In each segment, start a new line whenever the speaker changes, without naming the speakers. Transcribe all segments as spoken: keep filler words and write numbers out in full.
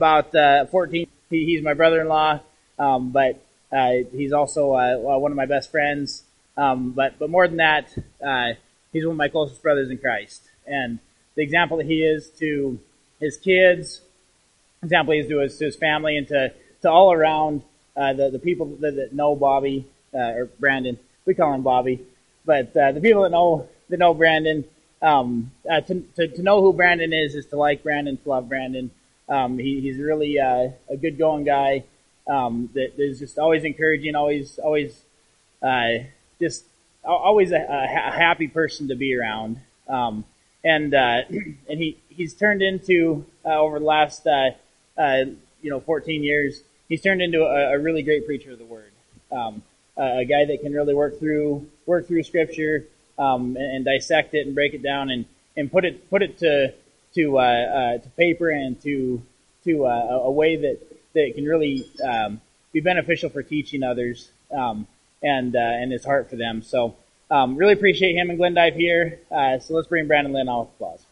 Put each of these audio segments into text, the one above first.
about uh, fourteen. He, he's my brother-in-law, um, but uh, he's also uh, one of my best friends. Um, but but more than that, uh, he's one of my closest brothers in Christ. And the example that he is to his kids, example he is to his, to his family, and to, to all around uh, the the people that, that know Bobby uh, or Brandon. We call him Bobby, but uh, the people that know that know Brandon. Um, uh, to, to, to know who Brandon is, is to like Brandon, to love Brandon. Um, he, he's really, uh, a good going guy, um, that is just always encouraging, always, always, uh, just always a, a happy person to be around. Um, and, uh, and he, he's turned into, uh, over the last, uh, uh, you know, fourteen years, he's turned into a, a really great preacher of the word. Um, a guy that can really work through, work through scripture, Um, and, and dissect it and break it down and, and put it put it to to uh, uh, to paper and to to uh, a way that that can really um, be beneficial for teaching others, um, and uh, and his heart for them. So um, really appreciate him and Glendive here. Uh, so let's bring Brandon Lynn out with applause.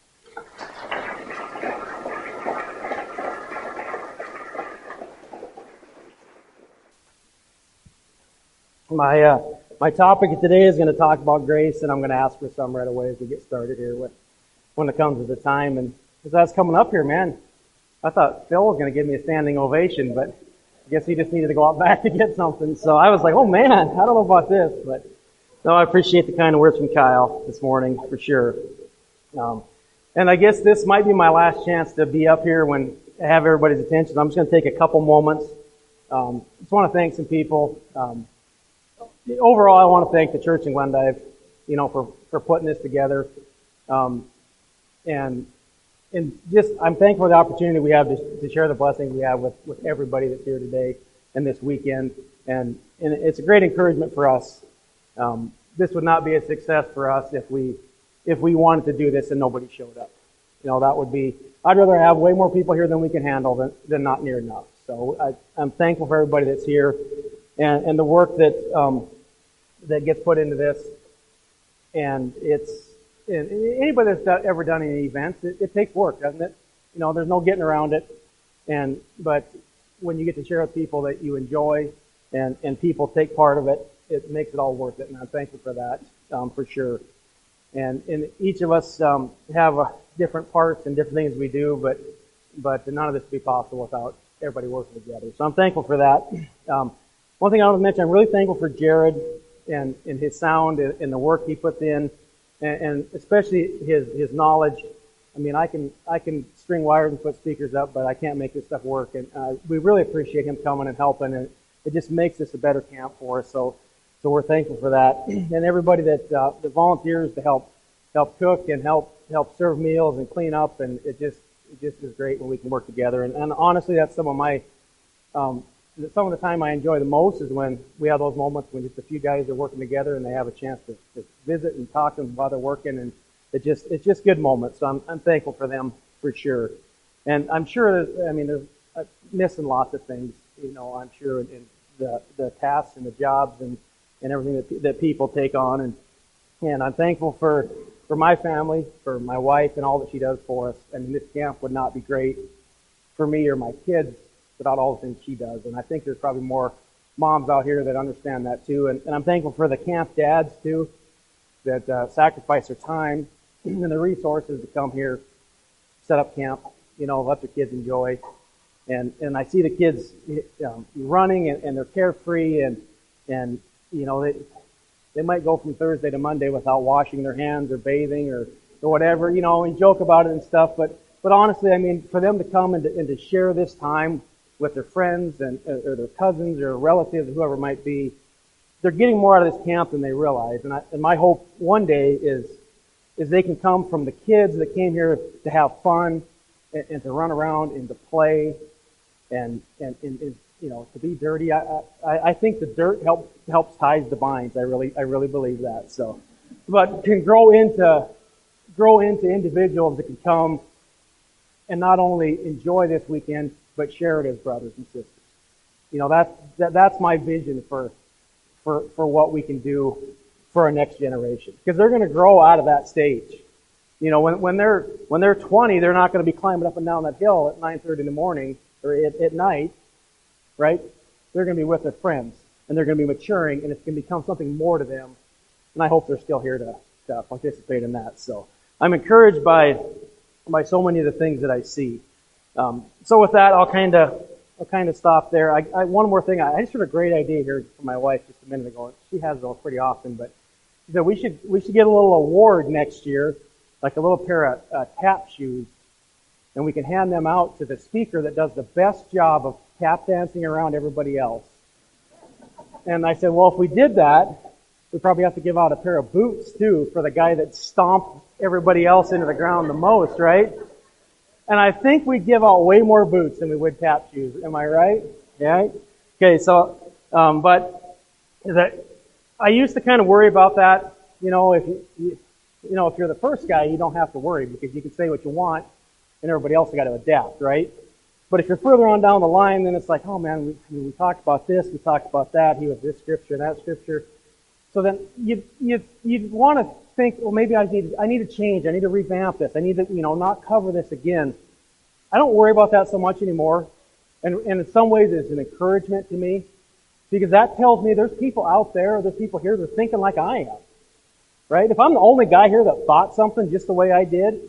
My uh, my topic today is going to talk about grace, and I'm going to ask for some right away as we get started here with, when it comes to the time. And as I was coming up here, man, I thought Phil was going to give me a standing ovation, but I guess he just needed to go out back to get something. So I was like, oh man, I don't know about this, but no, I appreciate the kind words from Kyle this morning for sure. Um, and I guess this might be my last chance to be up here when I have everybody's attention. I'm just going to take a couple moments. Um, just want to thank some people. Um, Overall, I want to thank the church in Glendive, you know, for, for putting this together. Um, and, and just, I'm thankful for the opportunity we have to, to share the blessing we have with, with everybody that's here today and this weekend. And, and it's a great encouragement for us. Um, this would not be a success for us if we, if we wanted to do this and nobody showed up. You know, that would be, I'd rather have way more people here than we can handle than, than not near enough. So I, I'm thankful for everybody that's here. And, and the work that um, that gets put into this, and it's and anybody that's done, ever done any events, it, it takes work, doesn't it? You know, there's no getting around it. And but when you get to share with people that you enjoy, and and people take part of it, it makes it all worth it. And I'm thankful for that, um, for sure. And and each of us um, have uh, different parts and different things we do, but but none of this would be possible without everybody working together. So I'm thankful for that. Um, One thing I want to mention, I'm really thankful for Jared and, and his sound and, and the work he puts in, and, and especially his his knowledge. I mean, I can I can string wires and put speakers up, but I can't make this stuff work. And uh, we really appreciate him coming and helping, and it just makes this a better camp for us. So so we're thankful for that, and everybody that uh, that volunteers to help help cook and help help serve meals and clean up, and it just it just is great when we can work together. And, and honestly, that's some of my um, some of the time I enjoy the most is when we have those moments when just a few guys are working together and they have a chance to, to visit and talk to them while they're working, and it just it's just good moments. So I'm I'm thankful for them for sure, and I'm sure that, I mean there's uh, missing lots of things, you know. I'm sure in, in the the tasks and the jobs and and everything that that people take on, and and I'm thankful for for my family, for my wife, and all that she does for us. I mean, this camp would not be great for me or my kids without all the things she does. And I think there's probably more moms out here that understand that too. And, and I'm thankful for the camp dads too, that uh, sacrifice their time and the resources to come here, set up camp, you know, let their kids enjoy. And and I see the kids um, running and, and they're carefree, and and you know they they might go from Thursday to Monday without washing their hands or bathing or or whatever, you know, and joke about it and stuff. But but honestly, I mean, for them to come and to, and to share this time with their friends and or their cousins or relatives or whoever it might be, they're getting more out of this camp than they realize. And, I, and my hope one day is is they can come from the kids that came here to have fun and, and to run around and to play and and, and, and you know to be dirty. I, I I think the dirt helps helps ties the binds. I really I really believe that. So, but can grow into grow into individuals that can come and not only enjoy this weekend, but share it as brothers and sisters. You know, that's, that, that's my vision for, for, for what we can do for our next generation. Because they're going to grow out of that stage. You know, when, when they're, when they're twenty, they're not going to be climbing up and down that hill at nine thirty in the morning or at, at night, right? They're going to be with their friends, and they're going to be maturing, and it's going to become something more to them. And I hope they're still here to, to participate in that. So I'm encouraged by by so many of the things that I see. Um, so with that, I'll kind of I'll kind of stop there. I, I, one more thing, I, I just heard a great idea here from my wife just a minute ago. She has those pretty often, but she said we should we should get a little award next year, like a little pair of uh, tap shoes, and we can hand them out to the speaker that does the best job of tap dancing around everybody else. And I said, well, if we did that, we probably have to give out a pair of boots too for the guy that stomped everybody else into the ground the most, right? And I think we'd give out way more boots than we would tap shoes. Am I right? Yeah. Okay. So, um, but that I used to kind of worry about that. You know, if you, you, you know, if you're the first guy, you don't have to worry because you can say what you want, and everybody else has got to adapt, right? But if you're further on down the line, then it's like, oh man, we, we talked about this, we talked about that. He was this scripture, that scripture. So then you you you want to think, well, maybe I need I need to change. I need to revamp this. I need to you know not cover this again. I don't worry about that so much anymore, and and in some ways it's an encouragement to me because that tells me there's people out there, there's people here that are thinking like I am, right? If I'm the only guy here that thought something just the way I did,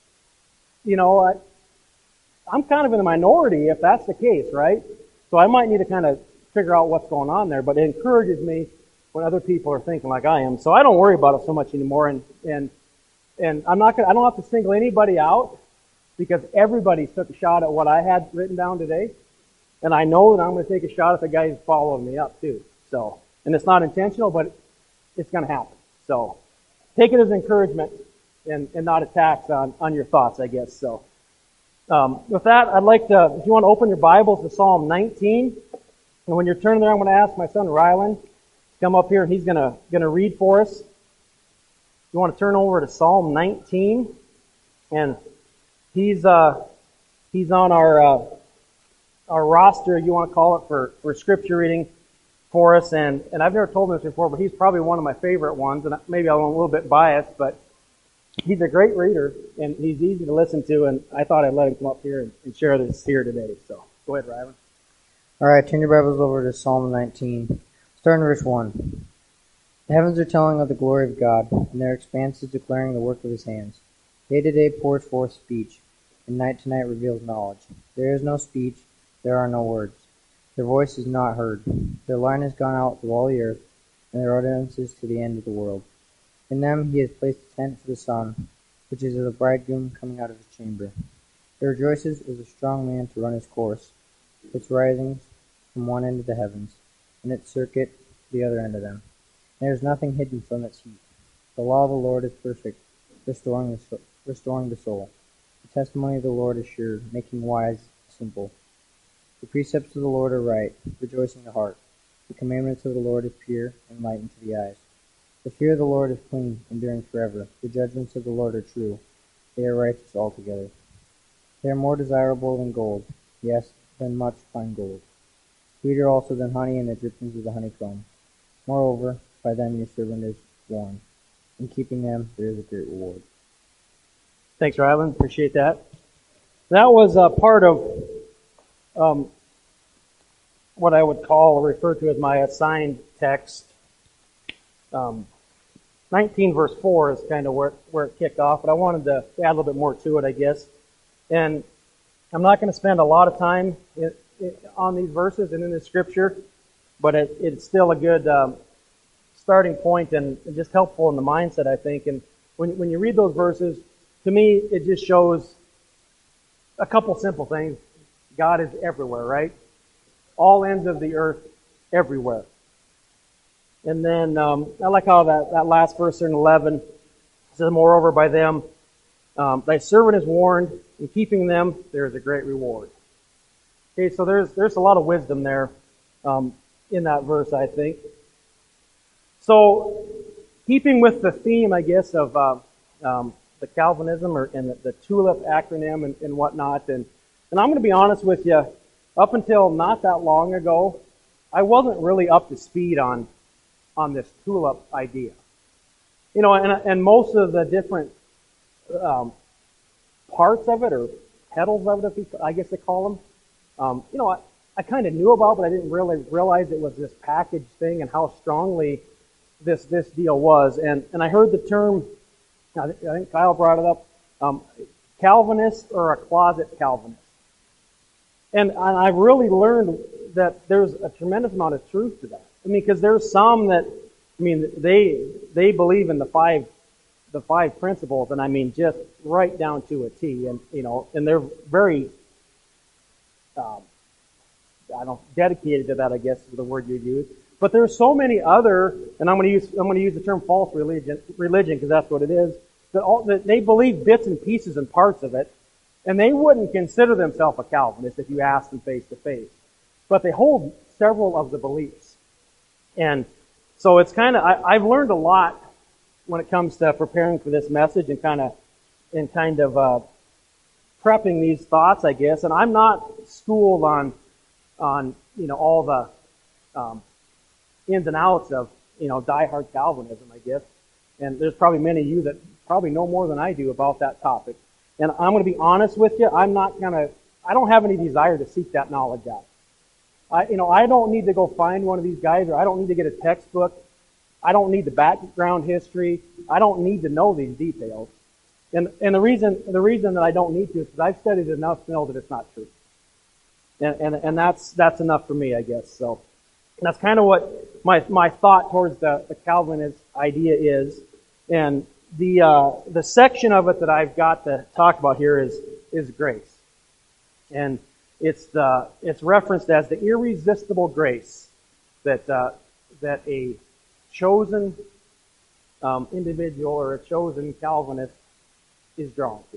you know, I, I'm kind of in the minority if that's the case, right? So I might need to kind of figure out what's going on there, but it encourages me when other people are thinking like I am. So I don't worry about it so much anymore, and and and I'm not gonna I don't have to single anybody out because everybody took a shot at what I had written down today, and I know that I'm going to take a shot at the guy who's following me up too. So, and it's not intentional, but it's going to happen. So, take it as encouragement and and not attacks on on your thoughts, I guess. So, um, with that, I'd like to, if you want to open your Bibles to Psalm nineteen, and when you're turning there, I'm going to ask my son Rylan come up here and he's gonna gonna read for us. You want to turn over to Psalm nineteen, and he's uh he's on our uh, our roster, you want to call it, for for scripture reading for us. And and I've never told him this before, but he's probably one of my favorite ones. And maybe I'm a little bit biased, but he's a great reader and he's easy to listen to. And I thought I'd let him come up here and, and share this here today. So go ahead, Rylan.
All right, turn your Bibles over to Psalm nineteen. Start in verse one. The heavens are telling of the glory of God, and their expanse is declaring the work of his hands. Day to day pours forth speech, and night to night reveals knowledge. There is no speech, there are no words. Their voice is not heard. Their line has gone out through all the earth, and their utterances to the end of the world. In them he has placed a tent for the sun, which is as a bridegroom coming out of his chamber. It rejoices as a strong man to run his course. Its risings from one end of the heavens, and its circuit to the other end of them. And there is nothing hidden from its heat. The law of the Lord is perfect, restoring the, so- restoring the soul. The testimony of the Lord is sure, making wise the simple. The precepts of the Lord are right, rejoicing the heart. The commandments of the Lord is pure, and enlightening to the eyes. The fear of the Lord is clean, enduring forever. The judgments of the Lord are true. They are righteous altogether. They are more desirable than gold, yes, than much fine gold. Sweeter also than honey and the drippings of the honeycomb. Moreover, by them your servant is warned. In keeping them, there is a great reward.
Thanks, Rylan. Appreciate that. That was a part of um, what I would call or refer to as my assigned text. Um, nineteen verse four is kind of where, where it kicked off, but I wanted to add a little bit more to it, I guess. And I'm not going to spend a lot of time in, in, on these verses and in the scripture, but it, it's still a good um, starting point and just helpful in the mindset, I think. And when when you read those verses, to me, it just shows a couple simple things. God is everywhere, right? All ends of the earth, everywhere. And then um, I like how that, that last verse in eleven says, moreover, by them, um, thy servant is warned. In keeping them, there is a great reward. Okay, so there's there's a lot of wisdom there um, in that verse, I think. So, keeping with the theme, I guess, of uh, um, the Calvinism or and the, the TULIP acronym and, and whatnot, and and I'm going to be honest with you, up until not that long ago, I wasn't really up to speed on on this TULIP idea. You know, and and most of the different um, parts of it, or petals of it, if you, I guess they call them, um, you know, I, I kind of knew about, but I didn't really realize it was this package thing and how strongly this this deal was. And and I heard the term, I think, I think Kyle brought it up, um, Calvinist or a closet Calvinist. And, and I really learned that there's a tremendous amount of truth to that. I mean, because there's some that, I mean, they they believe in the five the five principles, and I mean just right down to a T. And you know, and they're very, um, I don't dedicated to that, I guess is the word you use. But there's so many other, and I'm going to use I'm going to use the term false religion religion because that's what it is. That all that they believe bits and pieces and parts of it. And they wouldn't consider themselves a Calvinist if you asked them face to face. But they hold several of the beliefs. And so it's kind of, I've learned a lot when it comes to preparing for this message and kind of, and kind of, uh, prepping these thoughts, I guess. And I'm not schooled on, on, you know, all the, um, ins and outs of, you know, diehard Calvinism, I guess. And there's probably many of you that probably know more than I do about that topic. And I'm going to be honest with you, I'm not going to, I don't have any desire to seek that knowledge out. I, you know, I don't need to go find one of these guys, or I don't need to get a textbook. I don't need the background history. I don't need to know these details. And, and the reason, the reason that I don't need to is because I've studied enough to know that it's not true. And, and, and that's, that's enough for me, I guess. So that's kind of what my, my thought towards the, the Calvinist idea is. And The uh, the section of it that I've got to talk about here is is grace, and it's the it's referenced as the irresistible grace that uh, that a chosen um, individual or a chosen Calvinist is drawn to.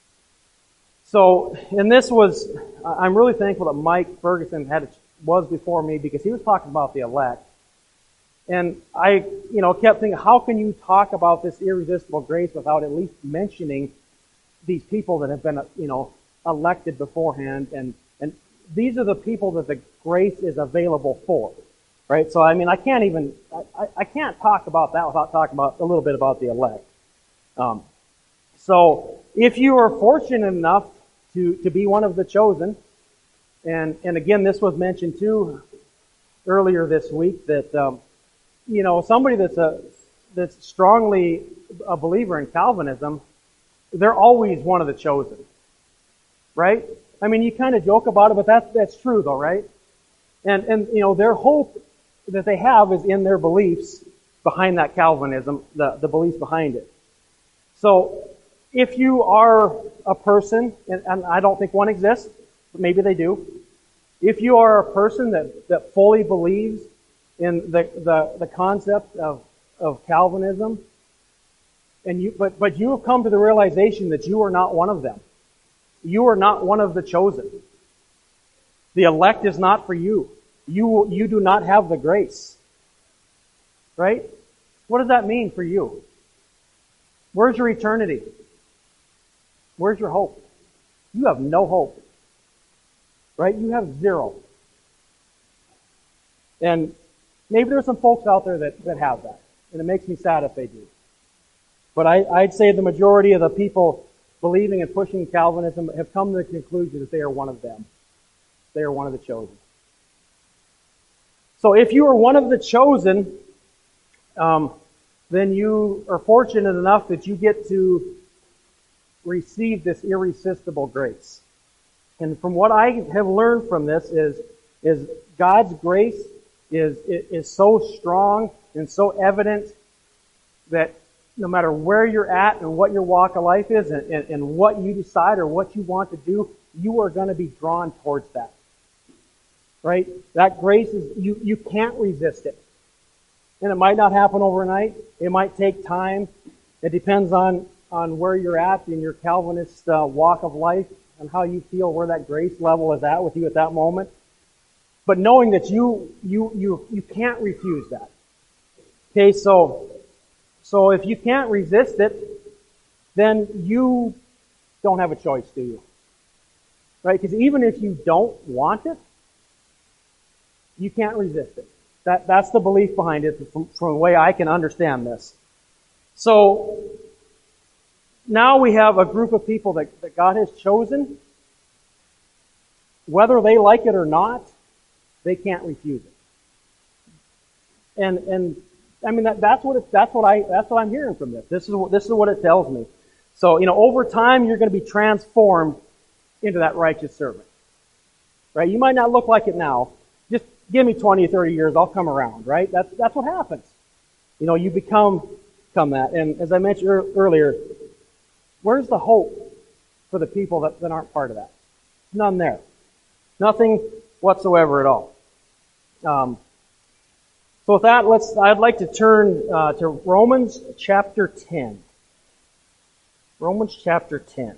So, and this was I'm really thankful that Mike Ferguson had was before me because he was talking about the elect. And I, you know, kept thinking, how can you talk about this irresistible grace without at least mentioning these people that have been, you know, elected beforehand? And, and these are the people that the grace is available for, right? So, I mean, I can't even, I, I can't talk about that without talking about a little bit about the elect. Um, so, if you are fortunate enough to, to be one of the chosen, and, and again, this was mentioned too earlier this week, that, um, you know, somebody that's a that's strongly a believer in Calvinism, they're always one of the chosen, right? I mean, you kind of joke about it, but that's that's true, though, right? And and you know, their hope that they have is in their beliefs behind that Calvinism, the the beliefs behind it. So, if you are a person, and, and I don't think one exists, but maybe they do. If you are a person that that fully believes in the, the, the concept of, of Calvinism, and you, but, but you have come to the realization that you are not one of them. You are not one of the chosen. The elect is not for you. You, you do not have the grace. Right? What does that mean for you? Where's your eternity? Where's your hope? You have no hope. Right? You have zero. And maybe there's some folks out there that, that have that, and it makes me sad if they do. But I, I'd say the majority of the people believing and pushing Calvinism have come to the conclusion that they are one of them. They are one of the chosen. So if you are one of the chosen, um, then you are fortunate enough that you get to receive this irresistible grace. And from what I have learned from this is, is God's grace is, is so strong and so evident that no matter where you're at and what your walk of life is and, and, and what you decide or what you want to do, you are going to be drawn towards that. Right? That grace is, you, you can't resist it. And it might not happen overnight. It might take time. It depends on, on where you're at in your Calvinist uh, walk of life and how you feel, where that grace level is at with you at that moment. But knowing that you, you, you, you can't refuse that. Okay, so, so if you can't resist it, then you don't have a choice, do you? Right? Because even if you don't want it, you can't resist it. That, that's the belief behind it from, from the way I can understand this. So, now we have a group of people that, that God has chosen. whether they like it or not, they can't refuse it. And and I mean that that's what it, that's what I that's what I'm hearing from this. This is what this is what it tells me. So, you know, over time you're going to be transformed into that righteous servant. Right? You might not look like it now. Just give me twenty or thirty years, I'll come around, right? That's that's what happens. You know, you become become that. And as I mentioned earlier, where's the hope for the people that, that aren't part of that? None there. Nothing whatsoever at all. Um, so with that, let's. I'd like to turn uh, to Romans chapter ten. Romans chapter ten.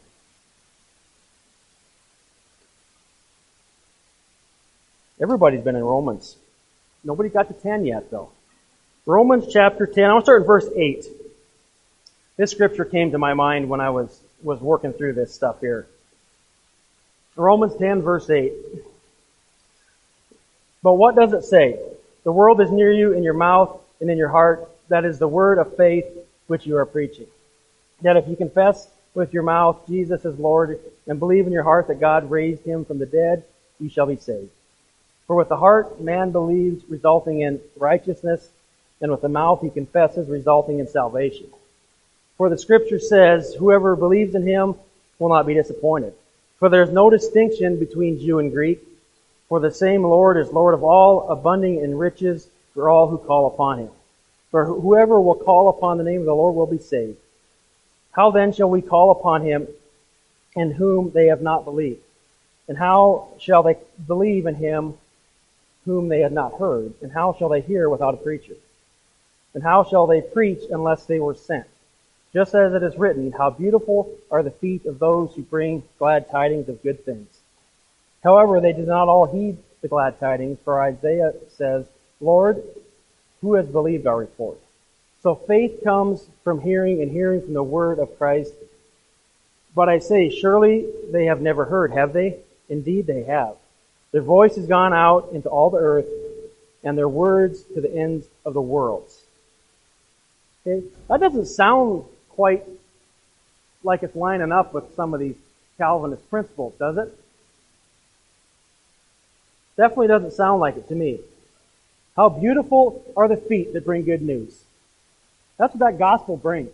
Everybody's been in Romans. Nobody got to ten yet, though. Romans chapter ten. I want to start in verse eight. This scripture came to my mind when I was, was working through this stuff here. Romans ten, verse eight. But what does it say? The world is near you, in your mouth and in your heart. That is the word of faith which you are preaching. That if you confess with your mouth Jesus is Lord and believe in your heart that God raised him from the dead, you shall be saved. For with the heart man believes, resulting in righteousness, and with the mouth he confesses, resulting in salvation. For the scripture says, whoever believes in him will not be disappointed. For there is no distinction between Jew and Greek, for the same Lord is Lord of all, abounding in riches for all who call upon him. For whoever will call upon the name of the Lord will be saved. How then shall we call upon him in whom they have not believed? And how shall they believe in him whom they had not heard? And how shall they hear without a preacher? And how shall they preach unless they were sent? Just as it is written, how beautiful are the feet of those who bring glad tidings of good things. However, they did not all heed the glad tidings, for Isaiah says, Lord, who has believed our report? So faith comes from hearing, and hearing from the word of Christ. But I say, surely they have never heard, have they? Indeed they have. Their voice has gone out into all the earth, and their words to the ends of the worlds. Okay? That doesn't sound quite like it's lining up with some of these Calvinist principles, does it? Definitely doesn't sound like it to me. How beautiful are the feet that bring good news. That's what that gospel brings.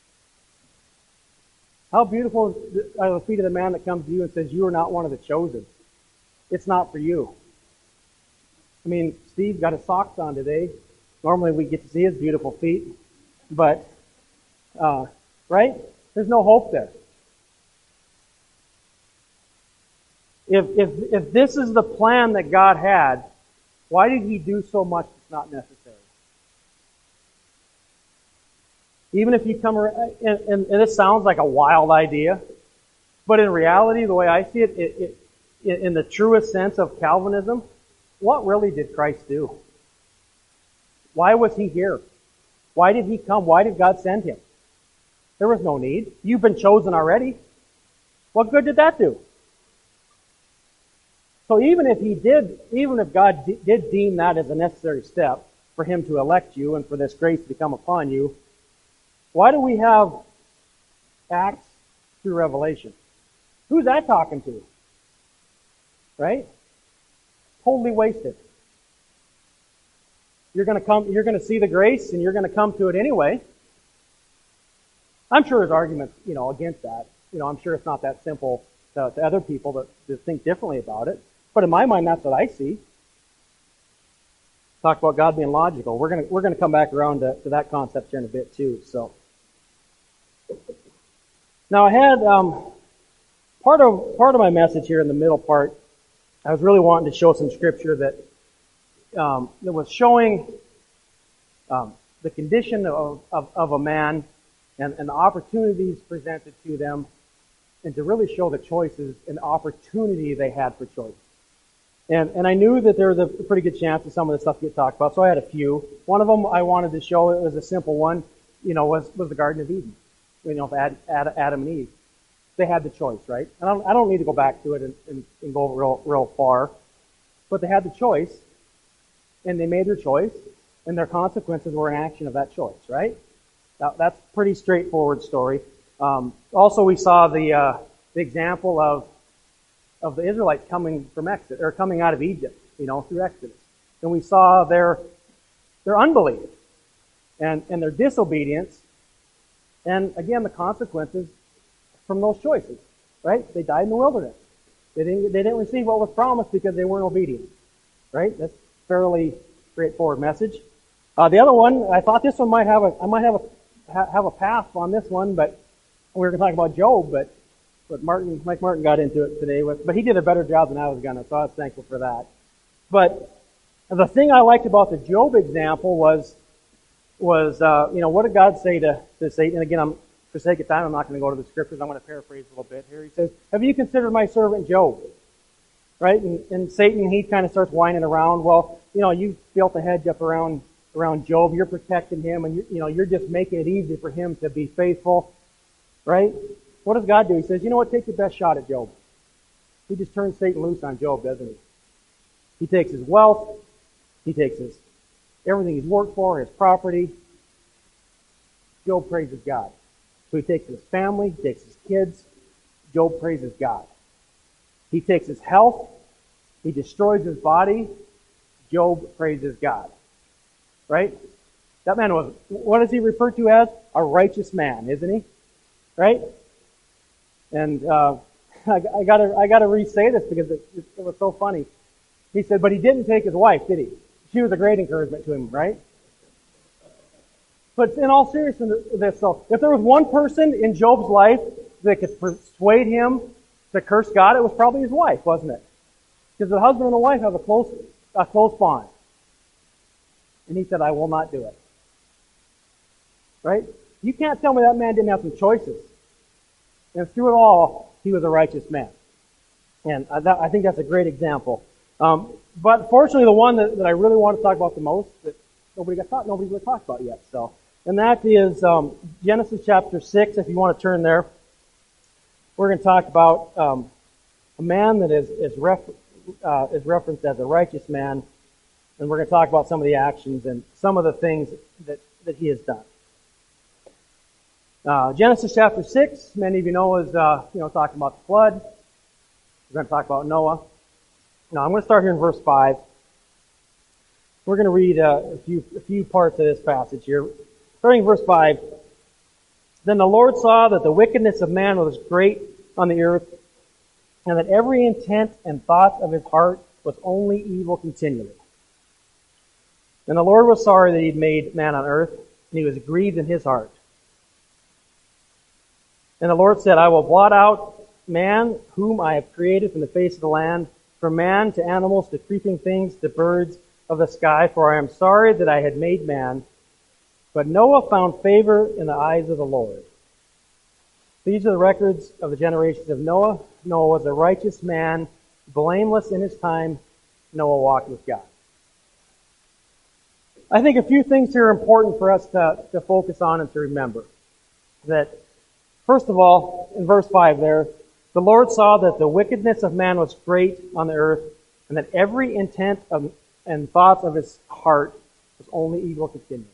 How beautiful are the feet of the man that comes to you and says, you are not one of the chosen. It's not for you. I mean, Steve got his socks on today. Normally we get to see his beautiful feet. But, uh, right? There's no hope there. If, if, if this is the plan that God had, why did he do so much that's not necessary? Even if you come around, and, and, and this sounds like a wild idea, but in reality, the way I see it, it, it, in the truest sense of Calvinism, what really did Christ do? Why was he here? Why did he come? Why did God send him? There was no need. You've been chosen already. What good did that do? So even if he did, even if God d- did deem that as a necessary step for him to elect you and for this grace to come upon you, why do we have Acts through Revelation? Who's that talking to? Right? Totally wasted. You're going to come, you're going to see the grace and you're going to come to it anyway. I'm sure there's arguments, you know, against that. You know, I'm sure it's not that simple to, to other people that, that think differently about it. But in my mind, that's what I see. Talk about God being logical. We're gonna we're gonna come back around to, to that concept here in a bit too. So now I had um, part of part of my message here in the middle part. I was really wanting to show some scripture that um, that was showing um, the condition of, of, of a man and, and the opportunities presented to them, and to really show the choices and the opportunity they had for choice. And, and I knew that there was a pretty good chance that some of the stuff get talked about, so I had a few. One of them I wanted to show, it was a simple one, you know, was, was the Garden of Eden. You know, Ad, Ad, Adam and Eve. They had the choice, right? And I don't, I don't need to go back to it and, and, and go real, real far, but they had the choice, and they made their choice, and their consequences were an action of that choice, right? Now, that's a pretty straightforward story. Um, also, we saw the, uh, the example of of the Israelites coming from Exodus, or coming out of Egypt, you know, through Exodus. And we saw their, their unbelief and, and their disobedience. And again, the consequences from those choices, right? They died in the wilderness. They didn't, they didn't receive what was promised because they weren't obedient, right? That's a fairly straightforward message. Uh, the other one, I thought this one might have a, I might have a, ha, have a pass on this one, but we were going to talk about Job, but, but Martin, Mike Martin got into it today with, but he did a better job than I was going to, so I was thankful for that. But the thing I liked about the Job example was, was, uh, you know, what did God say to, to Satan? And again, I'm, for sake of time, I'm not going to go to the scriptures. I'm going to paraphrase a little bit here. He says, have you considered my servant Job? Right? And, and Satan, he kind of starts whining around. Well, you know, you built a hedge up around, around Job. You're protecting him, and you, you know, you're just making it easy for him to be faithful. Right? What does God do? He says, you know what? Take your best shot at Job. He just turns Satan loose on Job, doesn't he? He takes his wealth. He takes his, everything he's worked for, his property. Job praises God. So he takes his family, he takes his kids. Job praises God. He takes his health. He destroys his body. Job praises God. Right? That man was, what is he referred to as? A righteous man, isn't he? Right? And uh, I, I gotta, I gotta re-say this because it, it, it was so funny. He said, but he didn't take his wife, did he? She was a great encouragement to him, right? But in all seriousness, so if there was one person in Job's life that could persuade him to curse God, it was probably his wife, wasn't it? Because the husband and the wife have a close, a close bond. And he said, I will not do it. Right? You can't tell me that man didn't have some choices. And through it all, he was a righteous man. And I, that, I think that's a great example. Um, but fortunately, the one that, that I really want to talk about the most, that nobody got thought, nobody really talked about yet. So, and that is um, Genesis chapter six. If you want to turn there, we're going to talk about um, a man that is is, ref, uh, is referenced as a righteous man, and we're going to talk about some of the actions and some of the things that that he has done. Uh, Genesis chapter six, many of you know, is uh, you know talking about the flood. We're going to talk about Noah. Now, I'm going to start here in verse five. We're going to read uh, a few a few parts of this passage here. Starting in verse five. Then the Lord saw that the wickedness of man was great on the earth, and that every intent and thought of his heart was only evil continually. And the Lord was sorry that he had made man on earth, and he was grieved in his heart. And the Lord said, I will blot out man whom I have created from the face of the land, from man to animals to creeping things to birds of the sky, for I am sorry that I had made man. But Noah found favor in the eyes of the Lord. These are the records of the generations of Noah. Noah was a righteous man, blameless in his time. Noah walked with God. I think a few things here are important for us to, to focus on and to remember. That, first of all, in verse five there, the Lord saw that the wickedness of man was great on the earth, and that every intent of, and thoughts of his heart was only evil continually.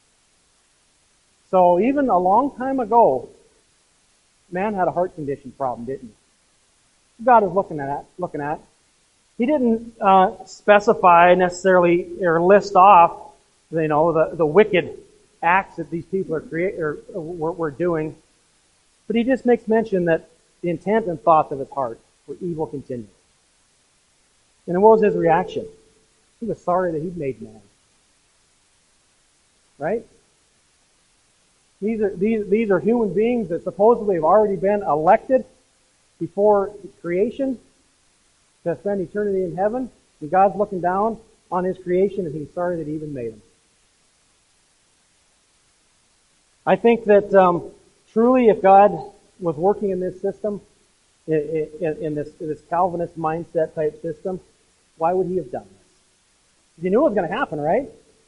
So even a long time ago, man had a heart condition problem, didn't he? God is looking at looking at. He didn't uh, specify necessarily or list off, you know, the, the wicked acts that these people are create or were, were doing, but he just makes mention that the intent and thoughts of his heart were evil continually. And what was his reaction? He was sorry that he'd made man. Right? These are these these are human beings that supposedly have already been elected before creation to spend eternity in heaven. And God's looking down on his creation and he's sorry that he even made them. I think that um, truly if God was working in this system, in, in, in this in this Calvinist mindset type system, why would he have done this? He knew it was going to happen, right?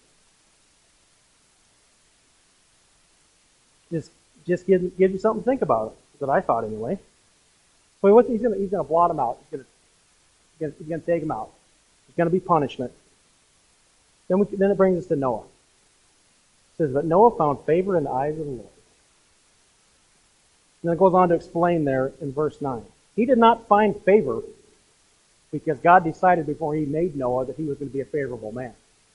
Just, just give, give you something to think about. That's what I thought anyway. So what's, he's going he's to blot him out. He's going he's to take him out. There's going to be punishment. Then, we, then it brings us to Noah. It says, but Noah found favor in the eyes of the Lord. And then it goes on to explain there in verse nine. He did not find favor because God decided before he made Noah that he was going to be a favorable man.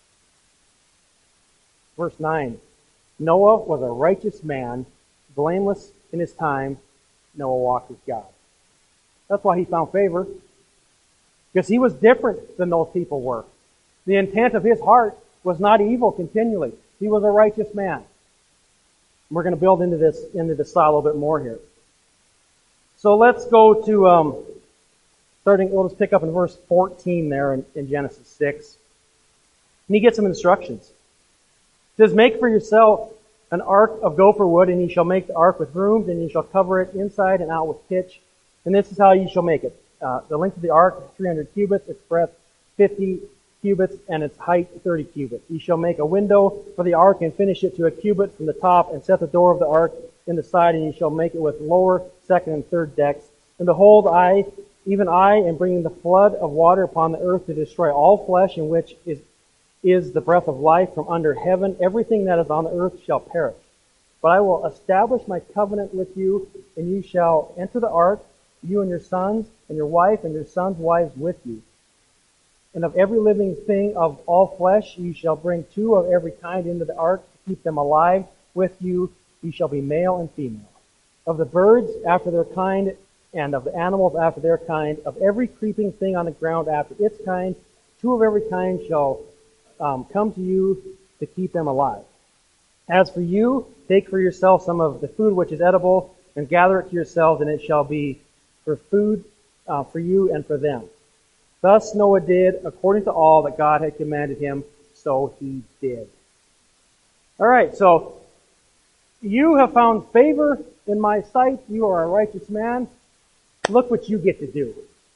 Verse nine, Noah was a righteous man, blameless in his time. Noah walked with God. That's why he found favor, because he was different than those people were. The intent of his heart was not evil continually. He was a righteous man. We're going to build into this into this style a little bit more here. So let's go to um, starting. We'll just pick up in verse fourteen there in, in Genesis six, and he gets some instructions. It says, "Make for yourself an ark of gopher wood, and ye shall make the ark with rooms, and ye shall cover it inside and out with pitch. And this is how ye shall make it: uh, the length of the ark is three hundred cubits, its breadth fifty cubits, and its height thirty cubits. Ye shall make a window for the ark and finish it to a cubit from the top, and set the door of the ark in the side, and ye shall make it with lower, second, and third decks. And behold, I, even I, am bringing the flood of water upon the earth to destroy all flesh, in which is is the breath of life from under heaven. Everything that is on the earth shall perish. But I will establish my covenant with you, and you shall enter the ark, you and your sons, and your wife, and your sons' wives with you. And of every living thing of all flesh you shall bring two of every kind into the ark, to keep them alive with you. You shall be male and female. Of the birds after their kind, and of the animals after their kind, of every creeping thing on the ground after its kind, two of every kind shall um, come to you to keep them alive. As for you, take for yourself some of the food which is edible, and gather it to yourselves, and it shall be for food uh, for you and for them." Thus Noah did according to all that God had commanded him, so he did. All right, so you have found favor in my sight. You are a righteous man. Look what you get to do.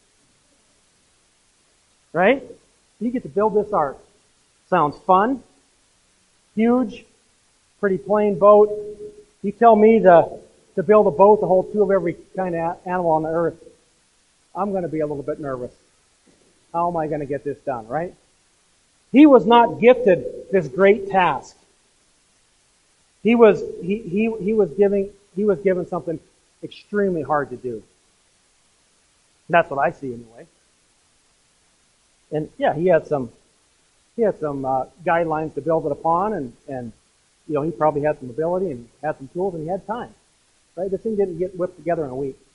Right? You get to build this ark. Sounds fun. Huge. Pretty plain boat. You tell me to, to build a boat to hold two of every kind of animal on the earth. I'm going to be a little bit nervous. How am I going to get this done, right? He was not gifted this great task. He was, he, he, he was giving, he was given something extremely hard to do. That's what I see anyway. And yeah, he had some, he had some uh, guidelines to build it upon, and, and, you know, he probably had some ability and had some tools and he had time. Right? This thing didn't get whipped together in a week.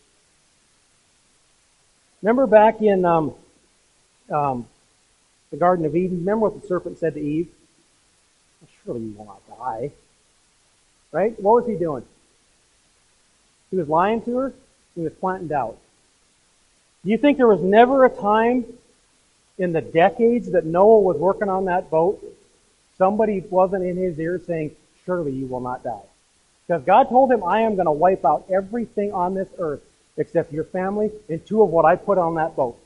Remember back in, um, Um, the Garden of Eden. Remember what the serpent said to Eve? Surely you will not die. Right? What was he doing? He was lying to her. He was planting doubt. Do you think there was never a time in the decades that Noah was working on that boat, somebody wasn't in his ear saying, surely you will not die? Because God told him, I am going to wipe out everything on this earth except your family and two of what I put on that boat.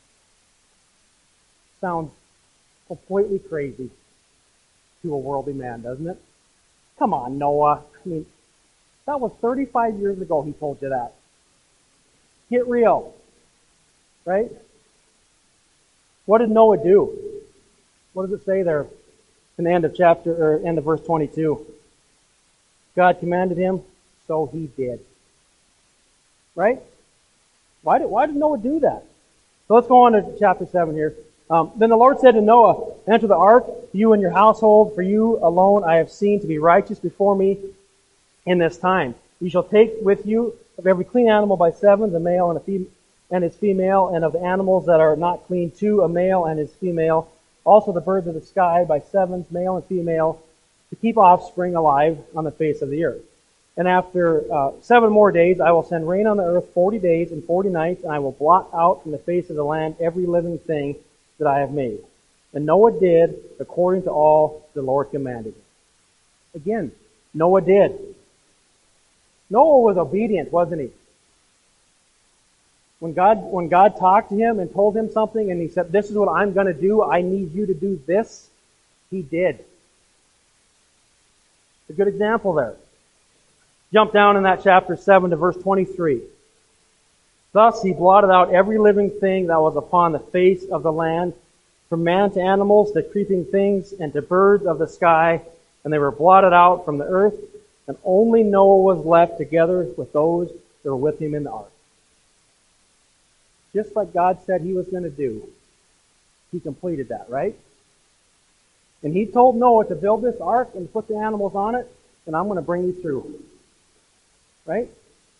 Sounds completely crazy to a worldly man, doesn't it? Come on, Noah. I mean, that was thirty-five years ago he told you that. Get real. Right? What did Noah do? What does it say there in the end of chapter, or end of verse twenty-two? God commanded him, so he did. Right? Why did, why did Noah do that? So let's go on to chapter seven here. Um, then the Lord said to Noah, enter the ark, you and your household, for you alone I have seen to be righteous before me in this time. You shall take with you of every clean animal by sevens, a male and a fem- and his female, and of the animals that are not clean, two, a male and his female. Also the birds of the sky by sevens, male and female, to keep offspring alive on the face of the earth. And after uh, seven more days I will send rain on the earth forty days and forty nights, and I will blot out from the face of the land every living thing that I have made. And Noah did according to all the Lord commanded him. Again, Noah did. Noah was obedient, wasn't he? When God, when God talked to him and told him something and he said, this is what I'm going to do, I need you to do this, he did. A good example there. Jump down in that chapter seven to verse twenty-three. Thus he blotted out every living thing that was upon the face of the land, from man to animals to creeping things and to birds of the sky, and they were blotted out from the earth, and only Noah was left together with those that were with him in the ark. just like God said he was going to do. He completed that, right? And he told Noah to build this ark and put the animals on it, and I'm going to bring you through. Right?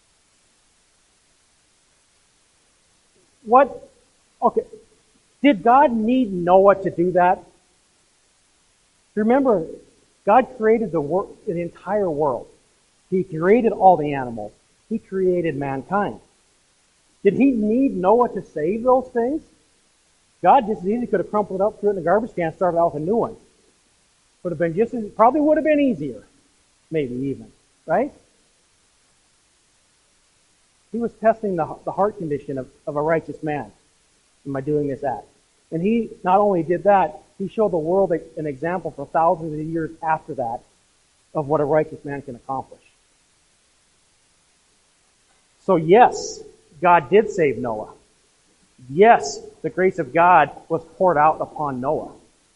What? Okay. Did God need Noah to do that? Remember, God created the, wor- the entire world. He created all the animals. He created mankind. Did he need Noah to save those things? God just as easily could have crumpled it up, threw it in the garbage can, and started out with a new one. Would have been just as, probably would have been easier. Maybe even. Right? He was testing the, the heart condition of, of a righteous man. Am I doing this act? And he not only did that, he showed the world an example for thousands of years after that of what a righteous man can accomplish. So yes, God did save Noah. Yes, the grace of God was poured out upon Noah.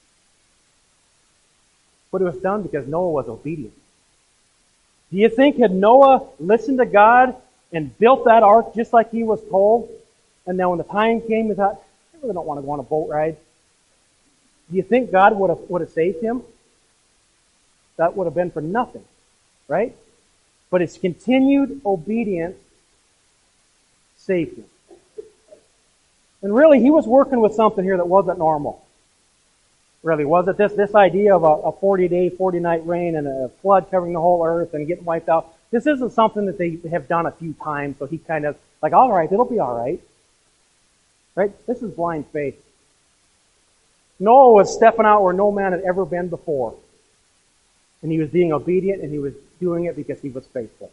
But it was done because Noah was obedient. Do you think had Noah listened to God and built that ark just like he was told, and then when the time came, he thought, I really don't want to go on a boat ride? Do you think God would have would have saved him? That would have been for nothing, right? But his continued obedience saved him. And really, he was working with something here that wasn't normal. Really, was it this this idea of a forty-day, forty-night rain and a flood covering the whole earth and getting wiped out? This isn't something that they have done a few times, so he kind of, like, all right, it'll be all right. Right? This is blind faith. Noah was stepping out where no man had ever been before. And he was being obedient, and he was doing it because he was faithful.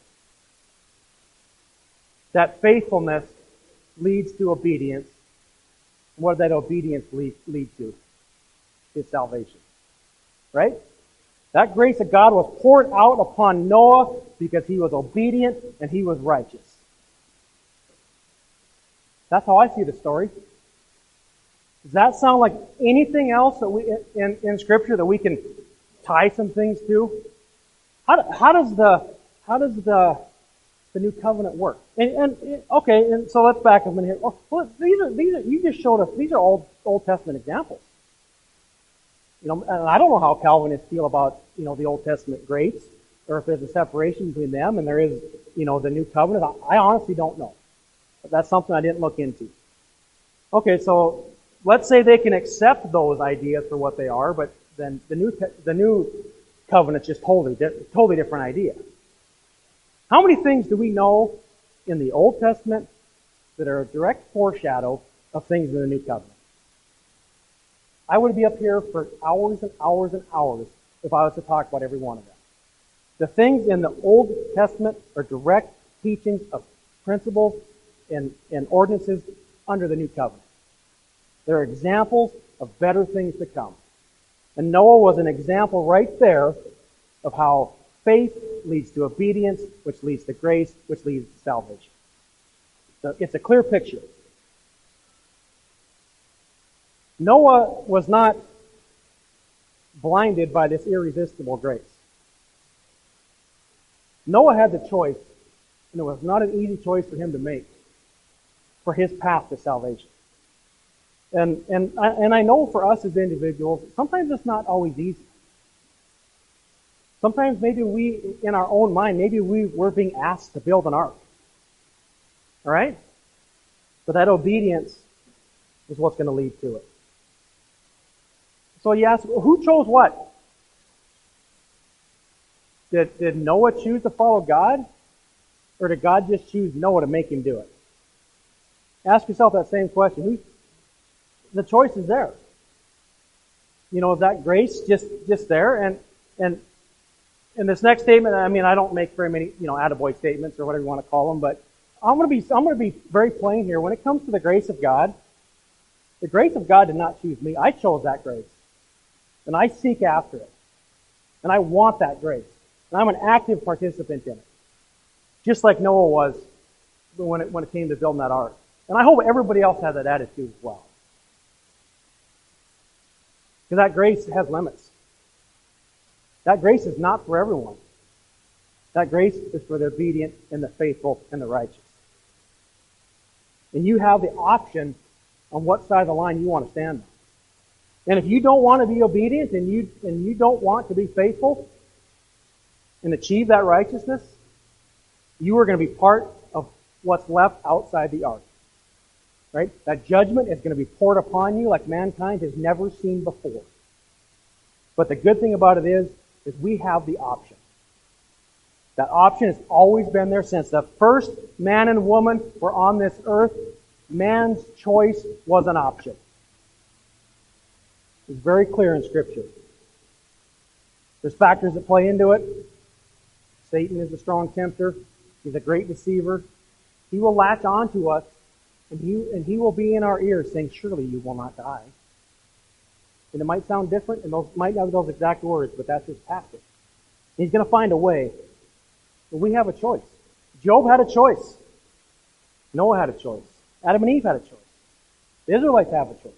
That faithfulness leads to obedience. And what did that obedience lead, lead to? His salvation. Right? That grace of God was poured out upon Noah because he was obedient and he was righteous. That's how I see the story. Does that sound like anything else that we in, in Scripture that we can tie some things to? How, how does the how does the the new covenant work? And, and okay, and so let's back up a minute here. Oh, well, these are these are you just showed us these are Old Old Testament examples. You know, and I don't know how Calvinists feel about, you know, the Old Testament greats, or if there's a separation between them and there is, you know, the new covenant. I, I honestly don't know. But that's something I didn't look into. Okay, so let's say they can accept those ideas for what they are, but then the new the new covenant's just totally totally different idea. How many things do we know in the Old Testament that are a direct foreshadow of things in the new covenant? I would be up here for hours and hours and hours if I was to talk about every one of them. The things in the Old Testament are direct teachings of principles and, and ordinances under the new covenant. They're examples of better things to come. And Noah was an example right there of how faith leads to obedience, which leads to grace, which leads to salvation. So it's a clear picture. Noah was not blinded by this irresistible grace. Noah had the choice, and it was not an easy choice for him to make, for his path to salvation. And and I, and I know for us as individuals, sometimes it's not always easy. Sometimes maybe we, in our own mind, maybe we were being asked to build an ark. All right? But that obedience is what's going to lead to it. So you ask, well, who chose what? Did, did Noah choose to follow God? Or did God just choose Noah to make him do it? Ask yourself that same question. Who, the choice is there. You know, is that grace just, just there? And, and, in this next statement, I mean, I don't make very many, you know, attaboy statements or whatever you want to call them, but I'm going to be, I'm going to be very plain here. When it comes to the grace of God, the grace of God did not choose me. I chose that grace. And I seek after it. And I want that grace. And I'm an active participant in it. Just like Noah was when it, when it came to building that ark. And I hope everybody else has that attitude as well. Because that grace has limits. That grace is not for everyone. That grace is for the obedient and the faithful and the righteous. And you have the option on what side of the line you want to stand on. And if you don't want to be obedient and you and you don't want to be faithful and achieve that righteousness, you are going to be part of what's left outside the ark. Right? That judgment is going to be poured upon you like mankind has never seen before. But the good thing about it is, is we have the option. That option has always been there since the first man and woman were on this earth. Man's choice was an option. It's very clear in Scripture. There's factors that play into it. Satan is a strong tempter. He's a great deceiver. He will latch on to us, and he, and he will be in our ears saying, surely you will not die. And it might sound different, and those might not be those exact words, but that's his tactic. He's going to find a way. But we have a choice. Job had a choice. Noah had a choice. Adam and Eve had a choice. The Israelites have a choice.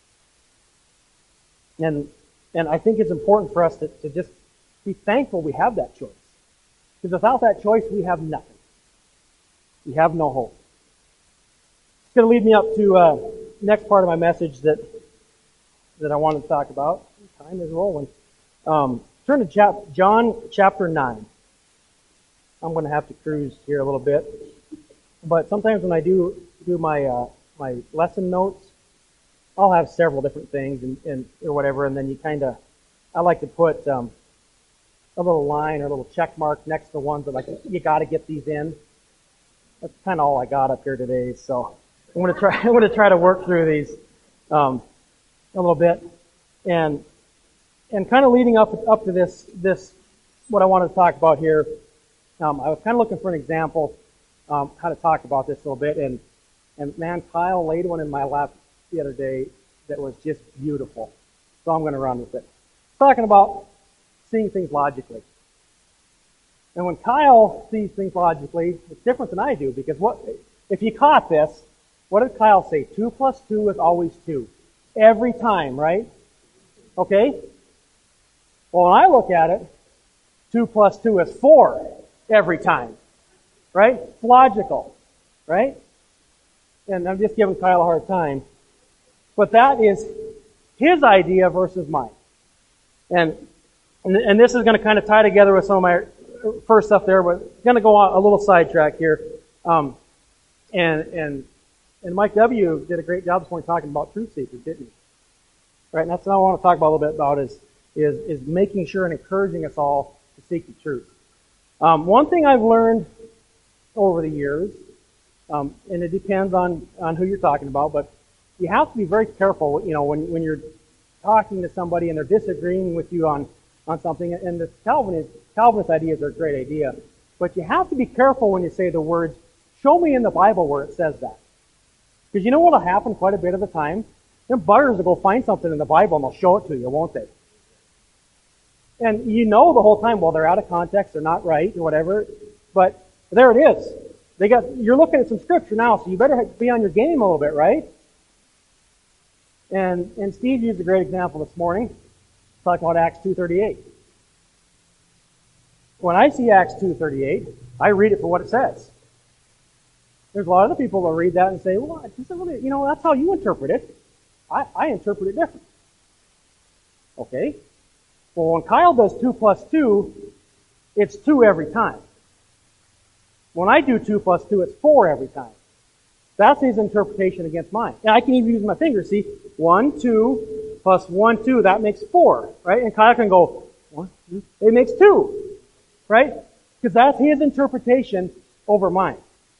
And and I think it's important for us to, to just be thankful we have that choice. Because without that choice, we have nothing. We have no hope. It's going to lead me up to uh, the next part of my message that that I wanted to talk about. Time is rolling. Um, turn to chap- John chapter nine. I'm going to have to cruise here a little bit. But sometimes when I do do my uh, my lesson notes, I'll have several different things and, and or whatever, and then you kind of, I like to put um, a little line or a little check mark next to the ones that like you got to get these in. That's kind of all I got up here today. So I'm going to try. I'm going to try to work through these um, a little bit, and and kind of leading up up to this this what I wanted to talk about here. Um, I was kind of looking for an example um, how to talk about this a little bit, and and man, Kyle laid one in my lap the other day that was just beautiful. So I'm going to run with it. Talking about seeing things logically. And when Kyle sees things logically, it's different than I do, because what if you caught this, what did Kyle say? Two plus two is always two. Every time, right? Okay? Well, when I look at it, two plus two is four every time. Right? It's logical. Right? And I'm just giving Kyle a hard time. But that is his idea versus mine. And and this is going to kind of tie together with some of my first stuff there, but going to go on a little sidetrack here. Um, and and and Mike W. did a great job this morning talking about truth seekers, didn't he? Right, and that's what I want to talk about a little bit about is is is making sure and encouraging us all to seek the truth. Um, one thing I've learned over the years, um, and it depends on on who you're talking about, but you have to be very careful, you know, when when you're talking to somebody and they're disagreeing with you on, on something. And the Calvinist Calvinist ideas are a great idea, but you have to be careful when you say the words, "Show me in the Bible where it says that," because you know what'll happen quite a bit of the time. Them buggers will go find something in the Bible and they'll show it to you, won't they? And you know the whole time, well, they're out of context, they're not right, or whatever. But there it is. They got you're looking at some scripture now, so you better be on your game a little bit, right? And and Steve used a great example this morning, talking about Acts two thirty-eight. When I see Acts two thirty-eight, I read it for what it says. There's a lot of other people that read that and say, well, this isn't really, you know, that's how you interpret it. I, I interpret it different. Okay? Well, when Kyle does two plus two, it's two every time. When I do two plus two, it's four every time. That's his interpretation against mine. And I can even use my fingers. See, one, two, plus one, two, that makes four, right? And Kyle can go, one, two, it makes two, right? Because that's his interpretation over mine.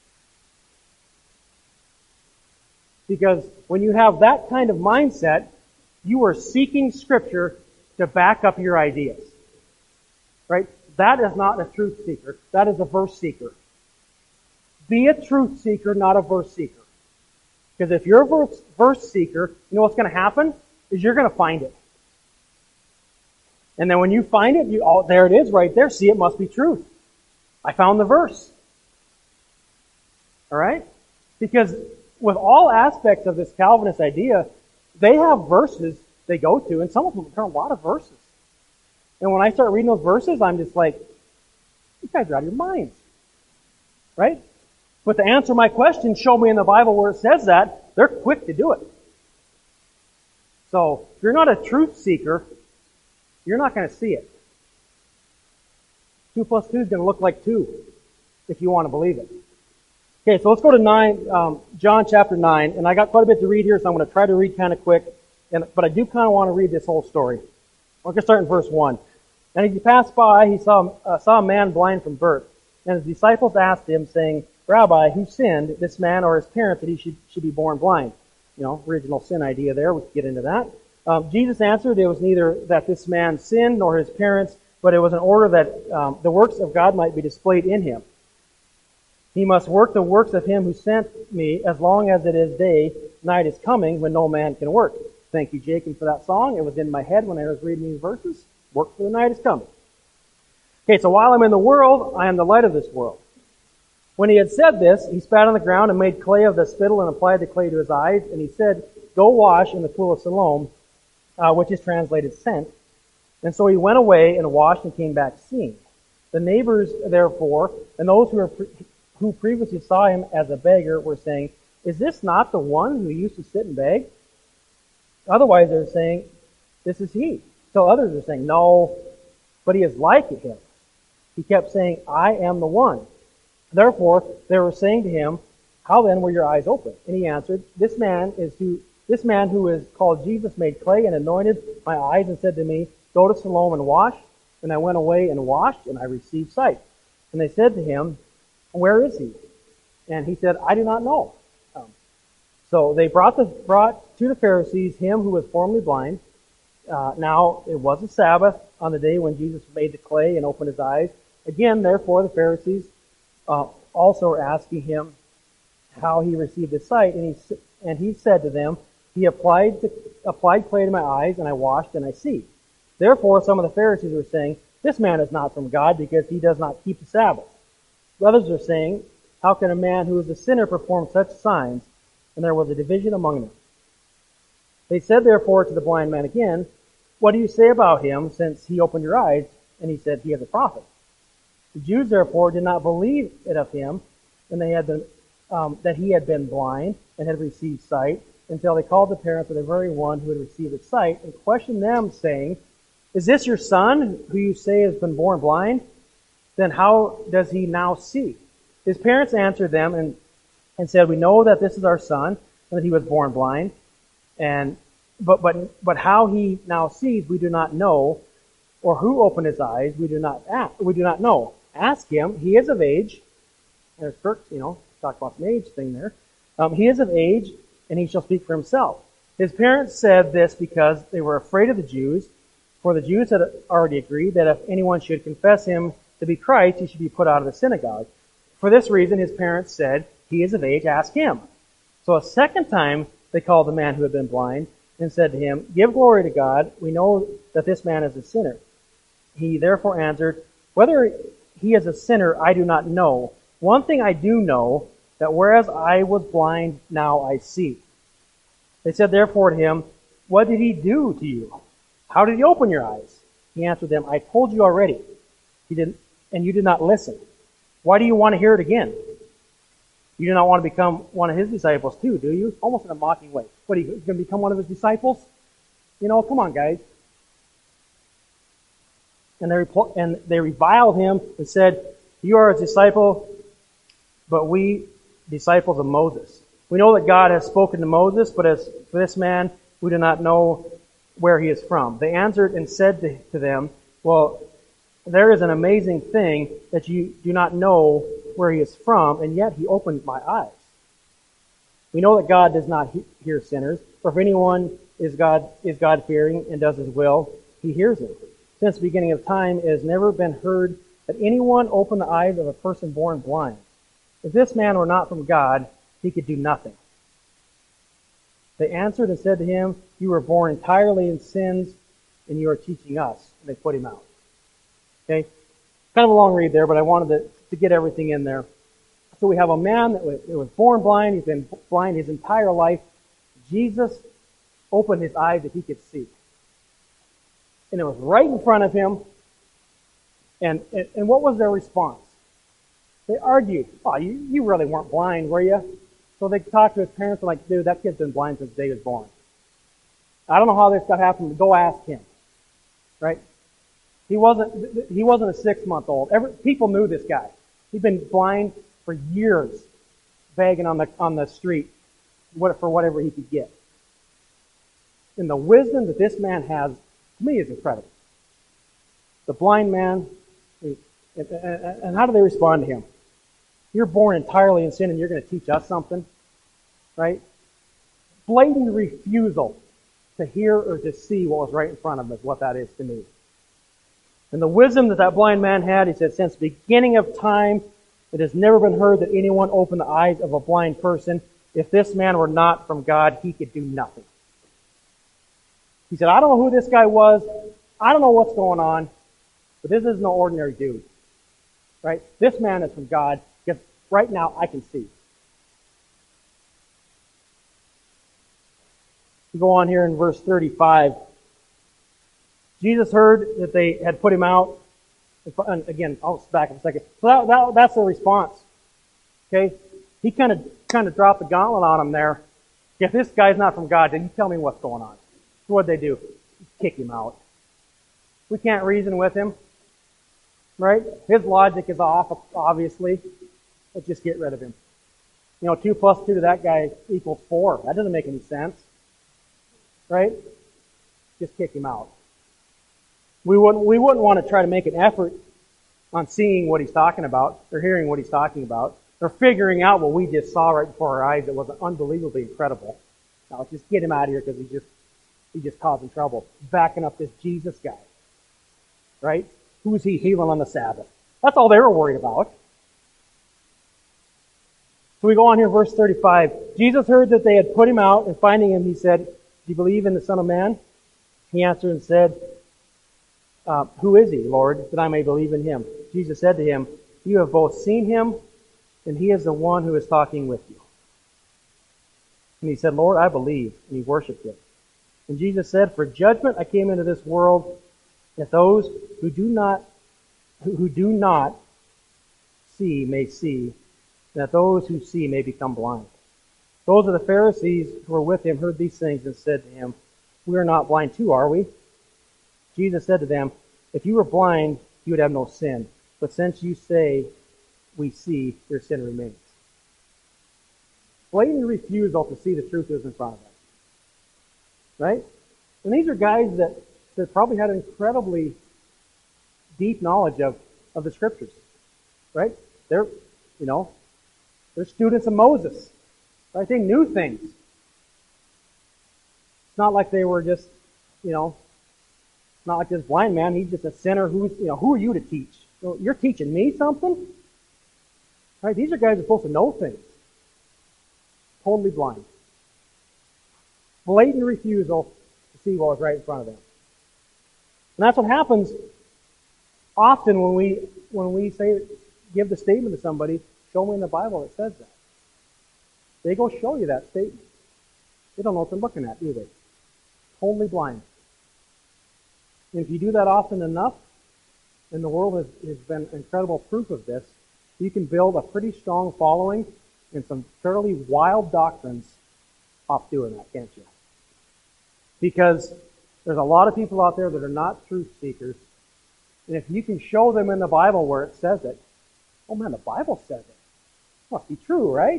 Because when you have that kind of mindset, you are seeking Scripture to back up your ideas, right? That is not a truth seeker. That is a verse seeker. Be a truth seeker, not a verse seeker. Because if you're a verse, verse seeker, you know what's going to happen? Is you're going to find it. And then when you find it, you, oh, there it is right there. See, it must be truth. I found the verse. Alright? Because with all aspects of this Calvinist idea, they have verses they go to, and some of them are a lot of verses. And when I start reading those verses, I'm just like, you guys are out of your minds. Right? But to answer my question, show me in the Bible where it says that, they're quick to do it. So, if you're not a truth seeker, you're not going to see it. Two plus two is going to look like two, if you want to believe it. Okay, so let's go to nine, um, John chapter nine, and I got quite a bit to read here, so I'm going to try to read kind of quick, and, but I do kind of want to read this whole story. We're going to start in verse one. And as he passed by, he saw, uh, saw a man blind from birth, and his disciples asked him, saying, Rabbi, who sinned, this man or his parents, that he should, should be born blind? You know, original sin idea there. We can get into that. Um, Jesus answered, it was neither that this man sinned nor his parents, but it was in order that um, the works of God might be displayed in him. He must work the works of him who sent me as long as it is day, night is coming when no man can work. Thank you, Jacob, for that song. It was in my head when I was reading these verses. Work for the night is coming. Okay, so while I'm in the world, I am the light of this world. When he had said this, he spat on the ground and made clay of the spittle and applied the clay to his eyes. And he said, Go wash in the pool of Siloam, uh, which is translated sent. And so he went away and washed and came back seeing. The neighbors, therefore, and those who, were pre- who previously saw him as a beggar were saying, Is this not the one who used to sit and beg? Otherwise they're saying, This is he. So others are saying, No, but he is like him. He kept saying, I am the one. Therefore, they were saying to him, How then were your eyes open? And he answered, This man is who, this man who is called Jesus made clay and anointed my eyes and said to me, Go to Siloam and wash. And I went away and washed, and I received sight. And they said to him, Where is he? And he said, I do not know. Um, so they brought the brought to the Pharisees him who was formerly blind. Uh, now it was a Sabbath on the day when Jesus made the clay and opened his eyes. Again, therefore, the Pharisees Uh, also are asking him how he received his sight, and he and he said to them, He applied to, applied clay to my eyes, and I washed, and I see. Therefore, some of the Pharisees were saying, This man is not from God, because he does not keep the Sabbath. Others are saying, How can a man who is a sinner perform such signs? And there was a division among them. They said therefore to the blind man again, What do you say about him, since he opened your eyes? And he said, He is a prophet. The Jews therefore did not believe it of him, and they had been, um, that he had been blind and had received sight, until they called the parents of the very one who had received his sight, and questioned them, saying, Is this your son, who you say has been born blind? Then how does he now see? His parents answered them and, and said, We know that this is our son, and that he was born blind, and but but but how he now sees we do not know, or who opened his eyes we do not ask, we do not know. Ask him. He is of age. There's Kirk, you know, talk about an age thing there. Um, he is of age, and he shall speak for himself. His parents said this because they were afraid of the Jews, for the Jews had already agreed that if anyone should confess him to be Christ, he should be put out of the synagogue. For this reason, his parents said, He is of age, ask him. So a second time, they called the man who had been blind and said to him, Give glory to God. We know that this man is a sinner. He therefore answered, Whether he is a sinner, I do not know. One thing I do know, that whereas I was blind, now I see. They said therefore to him, What did he do to you? How did he open your eyes? He answered them, I told you already, he didn't, and you did not listen. Why do you want to hear it again? You do not want to become one of his disciples too, do you? Almost in a mocking way. What, are you going to become one of his disciples? You know, come on, guys. And they, repl- and they reviled him and said, You are a disciple, but we disciples of Moses. We know that God has spoken to Moses, but as for this man, we do not know where he is from. They answered and said to, to them, Well, there is an amazing thing that you do not know where he is from, and yet he opened my eyes. We know that God does not he- hear sinners, for if anyone is God is God-fearing and does his will, he hears him. Since the beginning of time, it has never been heard that anyone opened the eyes of a person born blind. If this man were not from God, he could do nothing. They answered and said to him, You were born entirely in sins, and you are teaching us. And they put him out. Okay? Kind of a long read there, but I wanted to, to get everything in there. So we have a man that was, that was born blind. He's been blind his entire life. Jesus opened his eyes that he could see. And it was right in front of him. And, and, and what was their response? They argued. Oh, you, you really weren't blind, were you? So they talked to his parents and like, dude, that kid's been blind since the day he was born. I don't know how this got happened. Go ask him. Right? He wasn't, he wasn't a six month old. Every, people knew this guy. He'd been blind for years, begging on the, on the street what, for whatever he could get. And the wisdom that this man has, to me, is incredible. The blind man, and, and, and how do they respond to him? You're born entirely in sin and you're going to teach us something, right? Blatant refusal to hear or to see what was right in front of him is what that is to me. And the wisdom that that blind man had, he said, since the beginning of time, it has never been heard that anyone opened the eyes of a blind person. If this man were not from God, he could do nothing. He said, I don't know who this guy was. I don't know what's going on. But this is no ordinary dude. Right? This man is from God. Because right now I can see. We go on here in verse thirty-five. Jesus heard that they had put him out. And again, I'll back in a second. So that, that, that's the response. Okay? He kind of kind of dropped the gauntlet on him there. If this guy's not from God, then you tell me what's going on. So what'd they do? Kick him out. We can't reason with him. Right? His logic is off, obviously. Let's just get rid of him. You know, two plus two to that guy equals four. That doesn't make any sense. Right? Just kick him out. We wouldn't, we wouldn't want to try to make an effort on seeing what he's talking about, or hearing what he's talking about, or figuring out what we just saw right before our eyes that was unbelievably incredible. Now let's just get him out of here because he just, he just causing trouble. Backing up this Jesus guy. Right? Who's he healing on the Sabbath? That's all they were worried about. So we go on here, verse thirty-five. Jesus heard that they had put him out, and finding him, he said, do you believe in the Son of Man? He answered and said, uh, who is he, Lord, that I may believe in him? Jesus said to him, you have both seen him, and he is the one who is talking with you. And he said, Lord, I believe. And he worshipped him. And Jesus said, for judgment I came into this world, that those who do not, who do not see may see, and that those who see may become blind. Those of the Pharisees who were with him heard these things and said to him, we are not blind too, are we? Jesus said to them, if you were blind, you would have no sin. But since you say, we see, your sin remains. Blatant refusal to see the truth that is in front of them. Right? And these are guys that, that probably had incredibly deep knowledge of, of the scriptures. Right? They're, you know, they're students of Moses. Right? They knew things. It's not like they were just, you know, not like this blind man. He's just a sinner. Who's, you know, who are you to teach? So you're teaching me something? Right? These are guys who are supposed to know things. Totally blind. Blatant refusal to see what was right in front of them. And that's what happens often when we when we say give the statement to somebody, show me in the Bible that says that. They go show you that statement. They don't know what they're looking at, do they? Totally blind. And if you do that often enough, and the world has, has been incredible proof of this, you can build a pretty strong following and some fairly wild doctrines off doing that, can't you? Because there's a lot of people out there that are not truth seekers, and if you can show them in the Bible where it says it, oh man, the Bible says it. Must be true, right?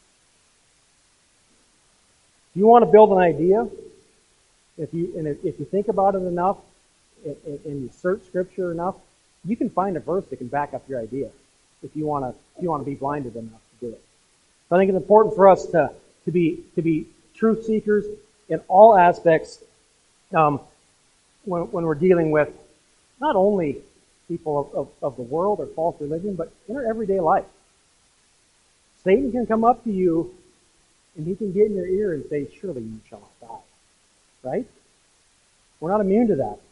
If you want to build an idea, if you and if you think about it enough, and, and you search Scripture enough, you can find a verse that can back up your idea. If you want to, if you want to be blinded enough to do it. So I think it's important for us to to be to be truth seekers in all aspects um, when when we're dealing with not only people of, of, of the world or false religion, but in our everyday life. Satan can come up to you and he can get in your ear and say, surely you shall not die. Right? We're not immune to that.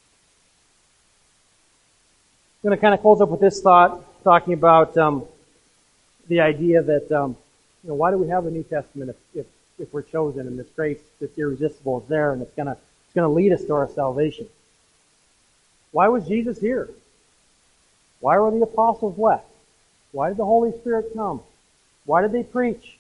I'm going to kind of close up with this thought, talking about um, the idea that, um, you know, why do we have the New Testament if, if, if we're chosen and this grace that's irresistible is there and it's going to it's going to lead us to our salvation? Why was Jesus here? Why were the apostles left? Why did the Holy Spirit come? Why did they preach?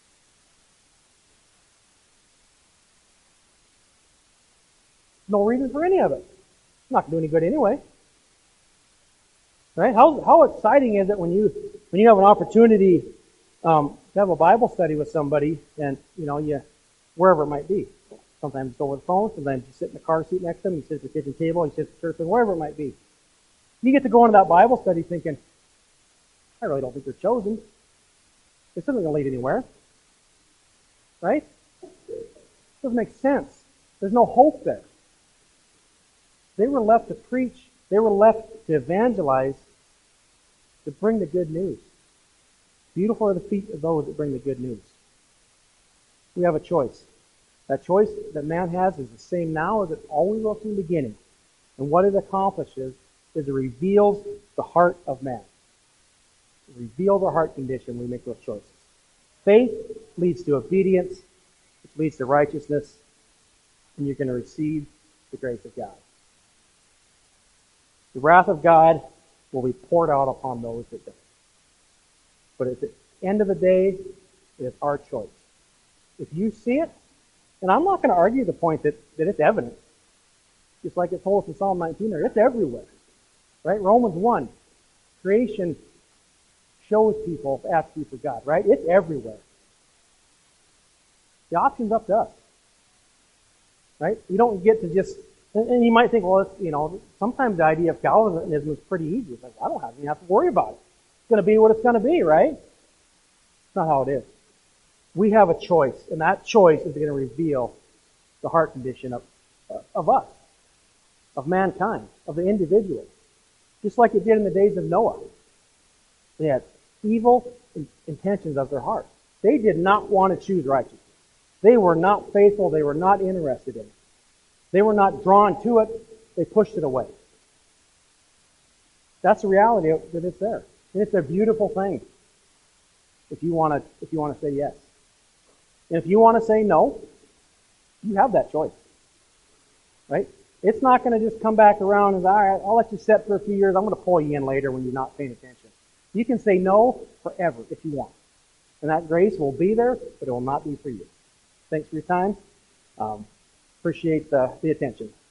No reason for any of it. It's not doing any good anyway. Right? How how exciting is it when you when you have an opportunity um, to have a Bible study with somebody, and you know you wherever it might be. Sometimes it's over the phone. Sometimes you sit in the car seat next to them. You sit at the kitchen table. You sit at the church, and wherever it might be. You get to go into that Bible study thinking, I really don't think they're chosen. This isn't going to lead anywhere. Right? Doesn't make sense. There's no hope there. They were left to preach. They were left to evangelize, to bring the good news. Beautiful are the feet of those that bring the good news. We have a choice. That choice that man has is the same now as it always was from the beginning. And what it accomplishes is it reveals the heart of man. It reveals our heart condition when we make those choices. Faith leads to obedience, which leads to righteousness, and you're going to receive the grace of God. The wrath of God will be poured out upon those that don't. But at the end of the day, it is our choice. If you see it, and I'm not going to argue the point that, that it's evident. Just like it told us in Psalm nineteen there, it's everywhere. Right? Romans one, creation shows people the attributes of God, right? It's everywhere. The option's up to us. Right? You don't get to just, and you might think, well, it's, you know, sometimes the idea of Calvinism is pretty easy. It's like, I don't even have to worry about it. It's going to be what it's going to be, right? It's not how it is. We have a choice, and that choice is going to reveal the heart condition of, of us, of mankind, of the individual. Just like it did in the days of Noah. They had evil intentions of their heart. They did not want to choose righteousness. They were not faithful. They were not interested in it. They were not drawn to it. They pushed it away. That's the reality of, that it's there. And it's a beautiful thing if you want to if you want to say yes. And if you want to say no, you have that choice. Right? It's not going to just come back around and say, all right, I'll let you sit for a few years. I'm going to pull you in later when you're not paying attention. You can say no forever if you want. And that grace will be there, but it will not be for you. Thanks for your time. Um, appreciate the, the attention.